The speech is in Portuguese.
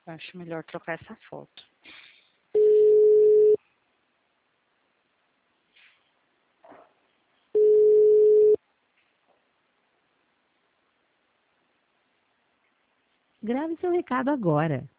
Acho melhor trocar essa foto. Grave seu recado agora.